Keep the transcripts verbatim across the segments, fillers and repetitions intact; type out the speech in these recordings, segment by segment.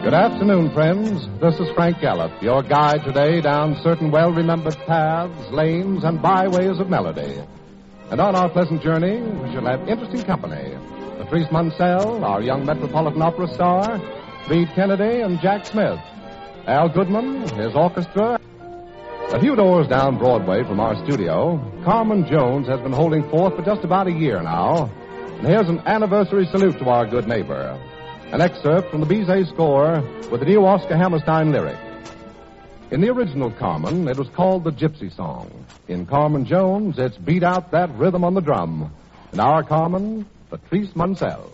Good afternoon, friends. This is Frank Gallup, your guide today down certain well-remembered paths, lanes, and byways of melody. And on our pleasant journey, we shall have interesting company. Patrice Munsell, our young Metropolitan Opera star, Reed Kennedy, and Jack Smith. Al Goodman, his orchestra. A few doors down Broadway from our studio, Carmen Jones has been holding forth for just about a year now. And here's an anniversary salute to our good neighbor. An excerpt from the Bizet score with the new Oscar Hammerstein lyric. In the original Carmen, it was called the Gypsy Song. In Carmen Jones, it's Beat Out That Rhythm on the Drum. And our Carmen, Patrice Munsell.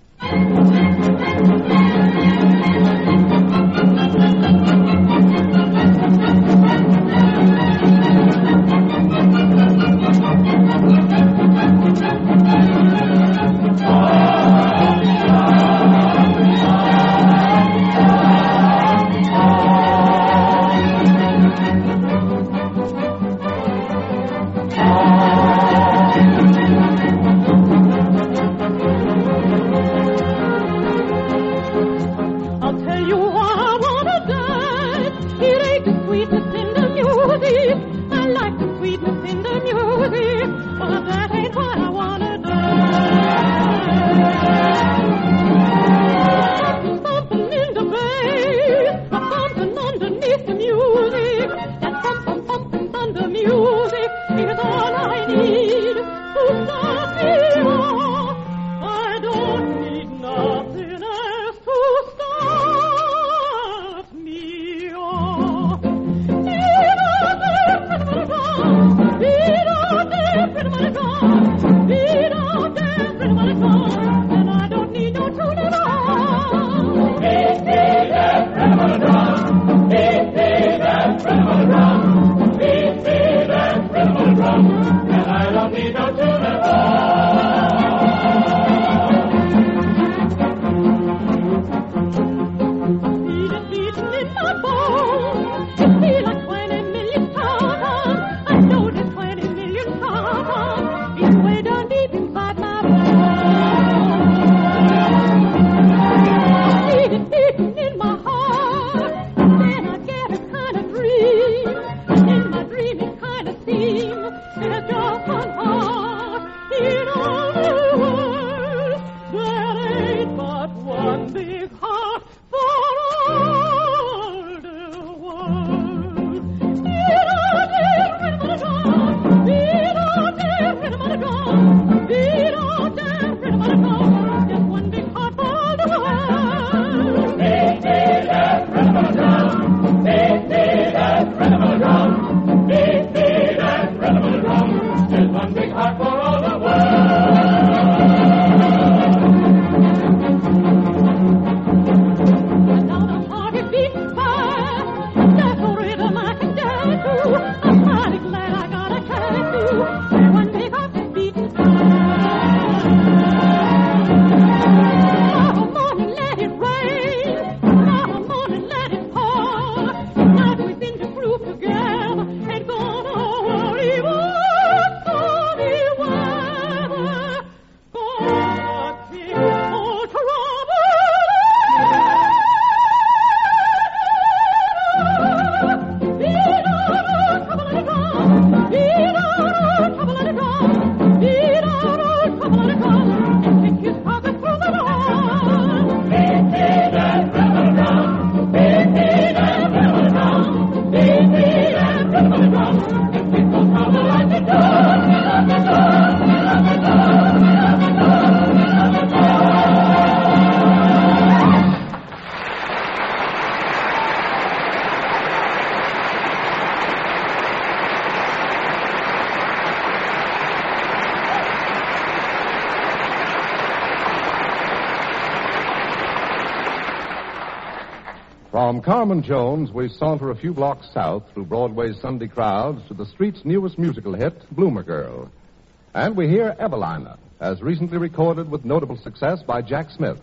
From Carmen Jones, we saunter a few blocks south through Broadway's Sunday crowds to the street's newest musical hit, Bloomer Girl. And we hear Evelina, as recently recorded with notable success by Jack Smith.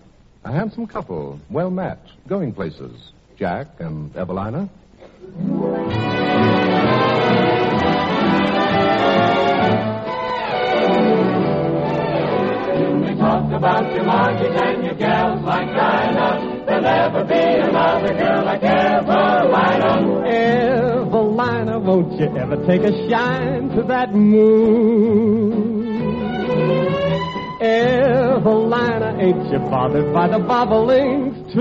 A handsome couple, well matched, going places. Jack and Evelina. You may talk about your Margies and your gals like Dinah. There'll never be another girl like Evelina. Evelina, won't you ever take a shine to that moon? Evelina, ain't you bothered by the bobolinks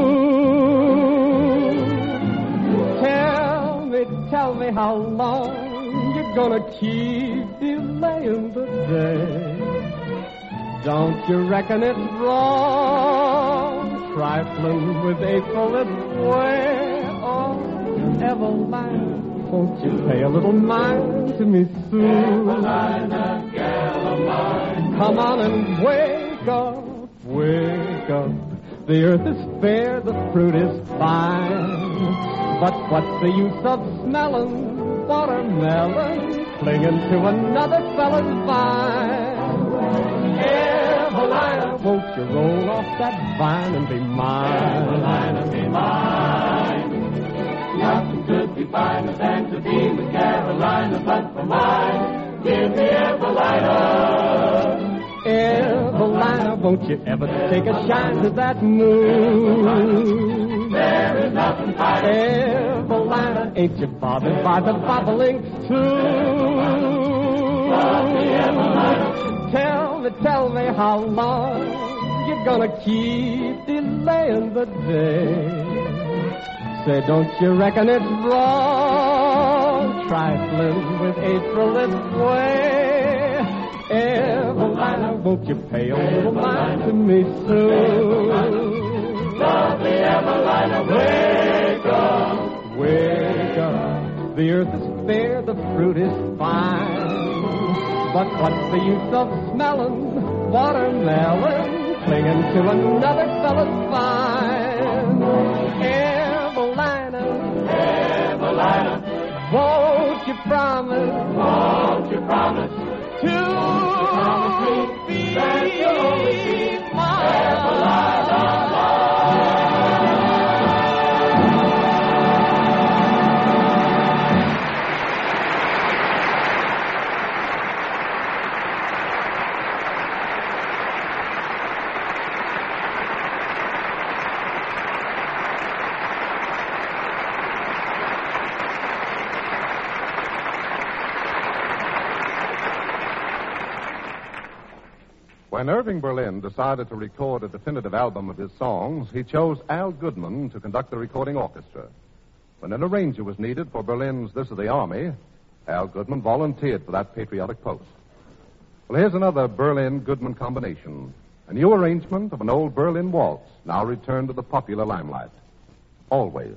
too? Tell me, tell me how long you're gonna keep delaying the day. Don't you reckon it's wrong, trifling with April this way? Oh, Evelina, won't you pay a little mind to me soon? Evelina, gal of mine. Come on and wake up, wake up. The earth is fair, the fruit is fine. But what's the use of smelling watermelon, clinging to another fella's vine? Evelina, won't you roll off that vine and be mine? Evelina, be mine. Nothing could be finer than to be with Carolina, but for mine, give me Evelina. Evelina, won't you ever take a shine to that moon? There is nothing finer. Evelina, ain't you bothered by the bobolinks too? Love me, Evelina. Tell me, tell me how long you're gonna keep delaying the day. Say, don't you reckon it's wrong, trifling with April this way? Evelina, won't you pay a little mind to me soon? Lovely Evelina, wake up. Wake up, the earth is fair, the fruit is fine. But what's the use of smelling watermelon, clinging to another fella's vine? Evelina, Evelina, won't you promise, won't you promise to be that you'll always be mine? Evelina? When Irving Berlin decided to record a definitive album of his songs, he chose Al Goodman to conduct the recording orchestra. When an arranger was needed for Berlin's This Is the Army, Al Goodman volunteered for that patriotic post. Well, here's another Berlin-Goodman combination. A new arrangement of an old Berlin waltz, now returned to the popular limelight. Always.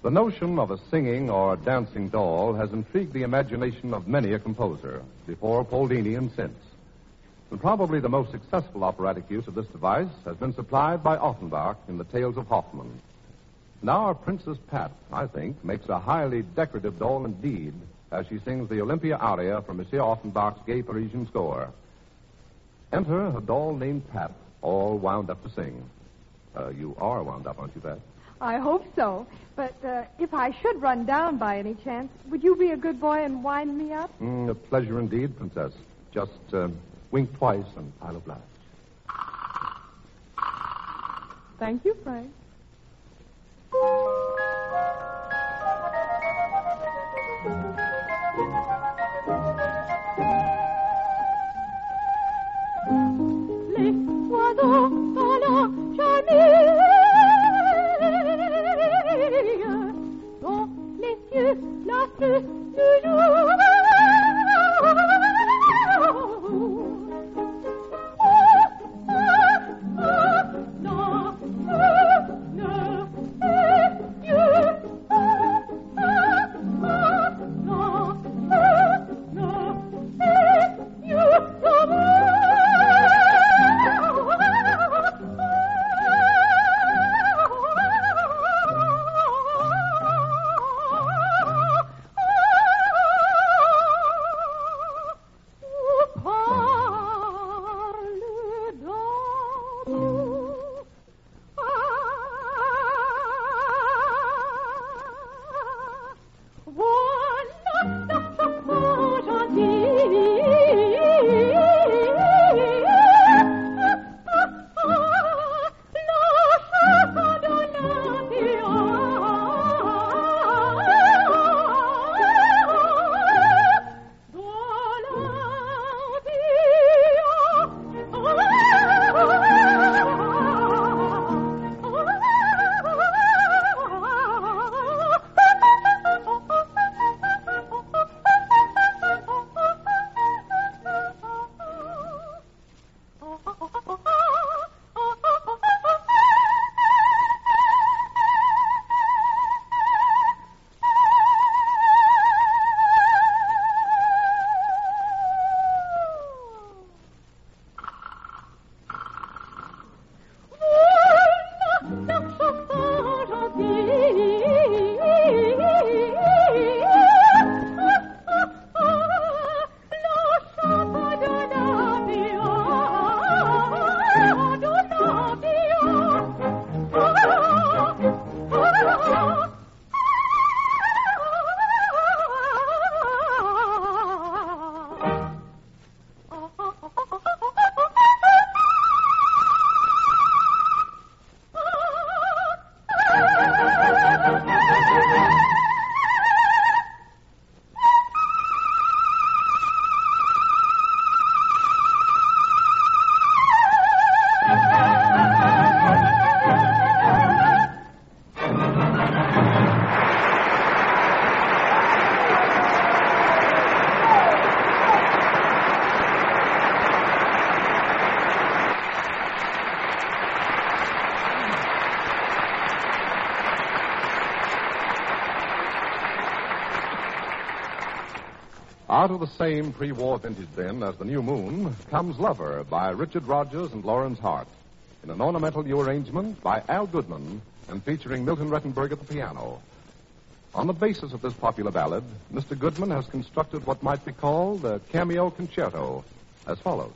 The notion of a singing or dancing doll has intrigued the imagination of many a composer, before Poldini and since. And probably the most successful operatic use of this device has been supplied by Offenbach in the Tales of Hoffmann. Now our Princess Pat, I think, makes a highly decorative doll indeed as she sings the Olympia aria from Monsieur Offenbach's gay Parisian score. Enter a doll named Pat, all wound up to sing. Uh, you are wound up, aren't you, Pat? I hope so. But uh, if I should run down by any chance, would you be a good boy and wind me up? Mm, a pleasure indeed, Princess. Just uh, wink twice and I'll oblige. Thank you, Frank. Les oiseaux dans la chenille, dont les cieux glacés du jour. Out of the same pre-war vintage bin as The New Moon comes Lover by Richard Rodgers and Lawrence Hart, in an ornamental new arrangement by Al Goodman and featuring Milton Rettenberg at the piano. On the basis of this popular ballad, Mister Goodman has constructed what might be called a cameo concerto, as follows.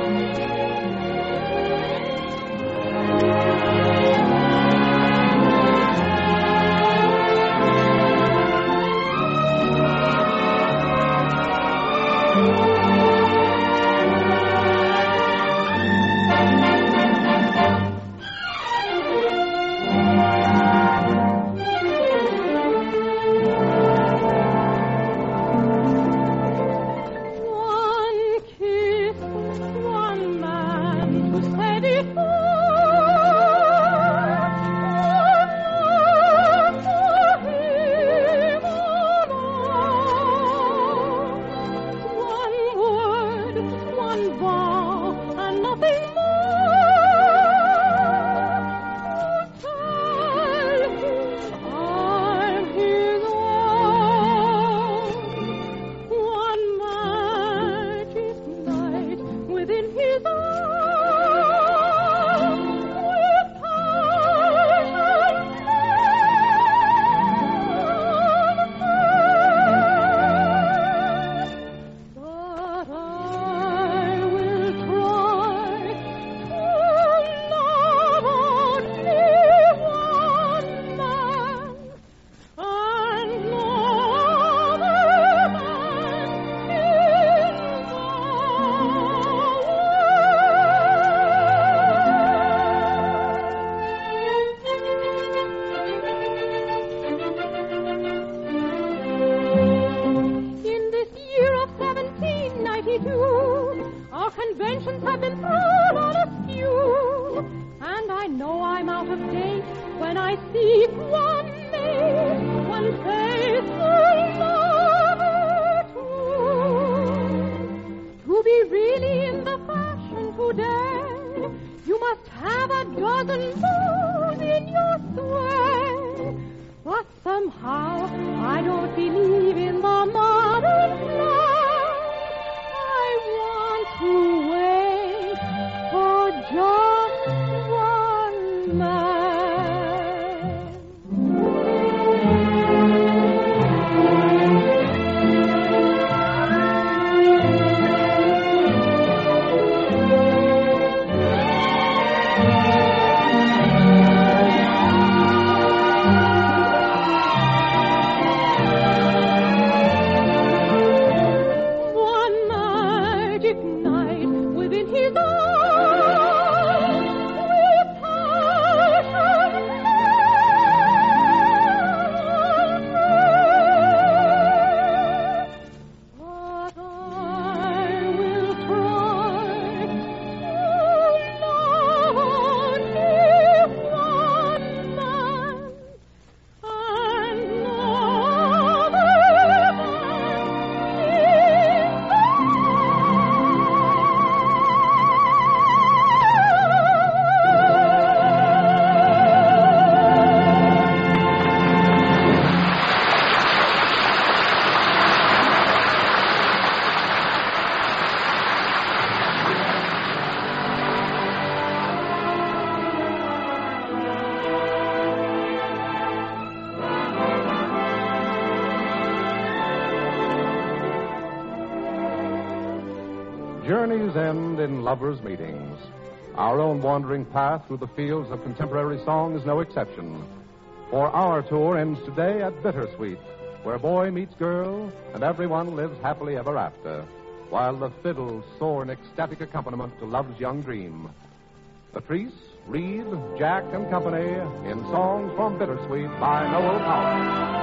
Journeys end in lovers' meetings. Our own wandering path through the fields of contemporary song is no exception. For our tour ends today at Bittersweet, where boy meets girl and everyone lives happily ever after, while the fiddles soar in ecstatic accompaniment to love's young dream. Patrice, Reed, Jack, and company in Songs from Bittersweet by Noel Coward.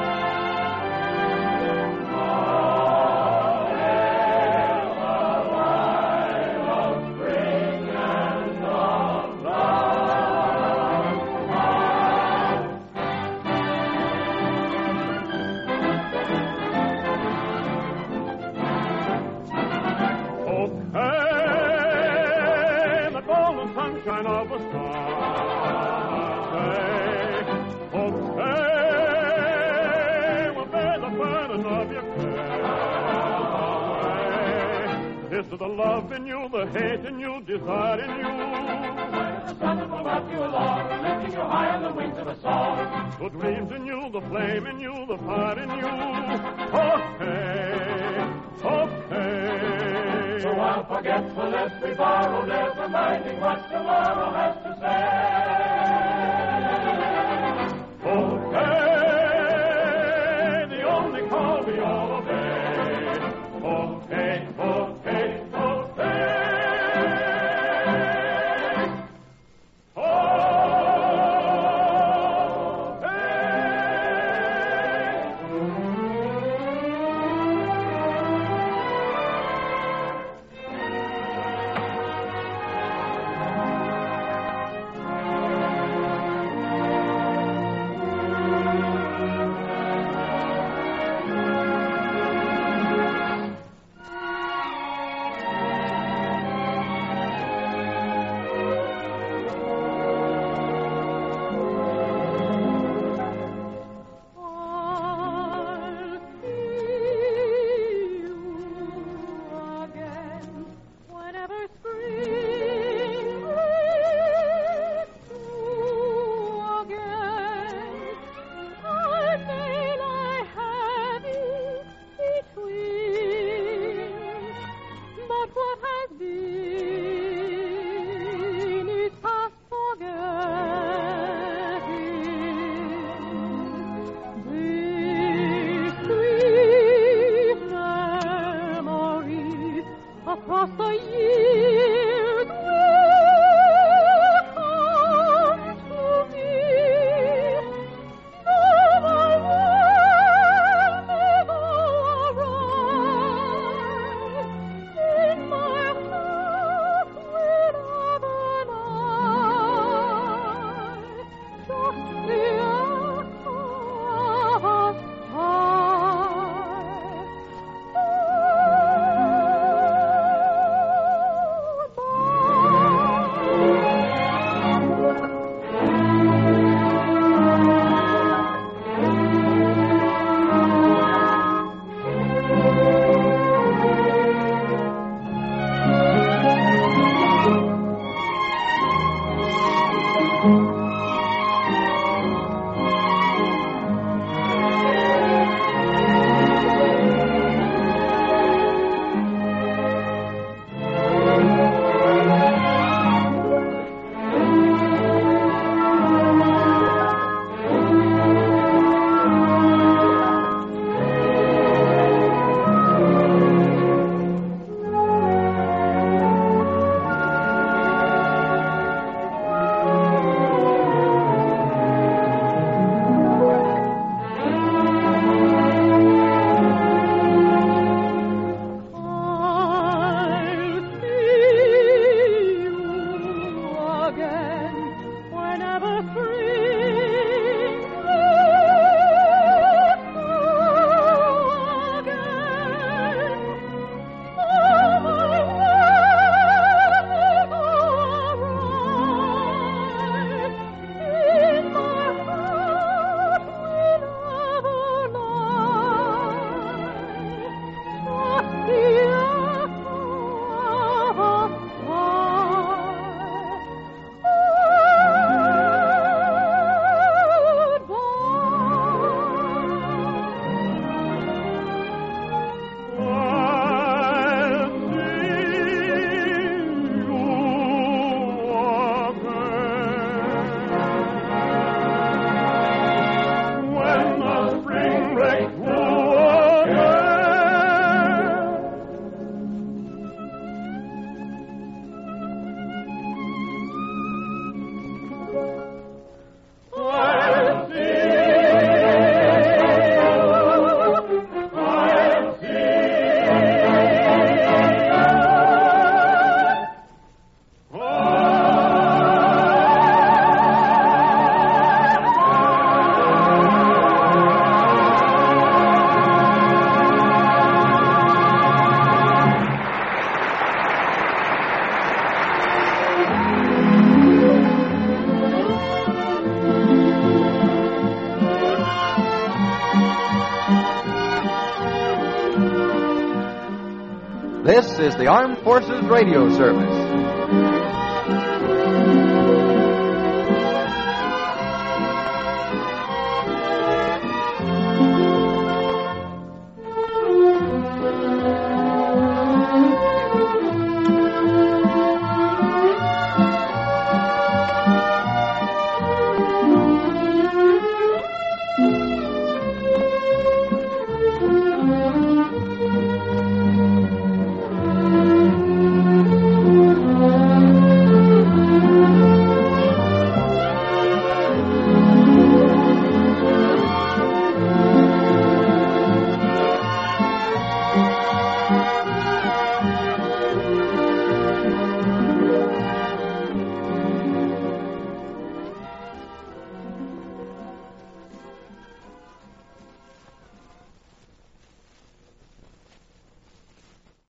Sunshine of a star. Say, oh, say, well, bear the burden of your care. This is the love in you, the hate in you, desire in you. The sun will love you along, lifting you high on the wings of a song. The dreams in you, the flame in you, the fire in you. Okay, okay. So while forgetfulness we borrow, never minding what tomorrow has to say. Okay, the only call we all obey. Okay, okay, okay. This is the Armed Forces Radio Service.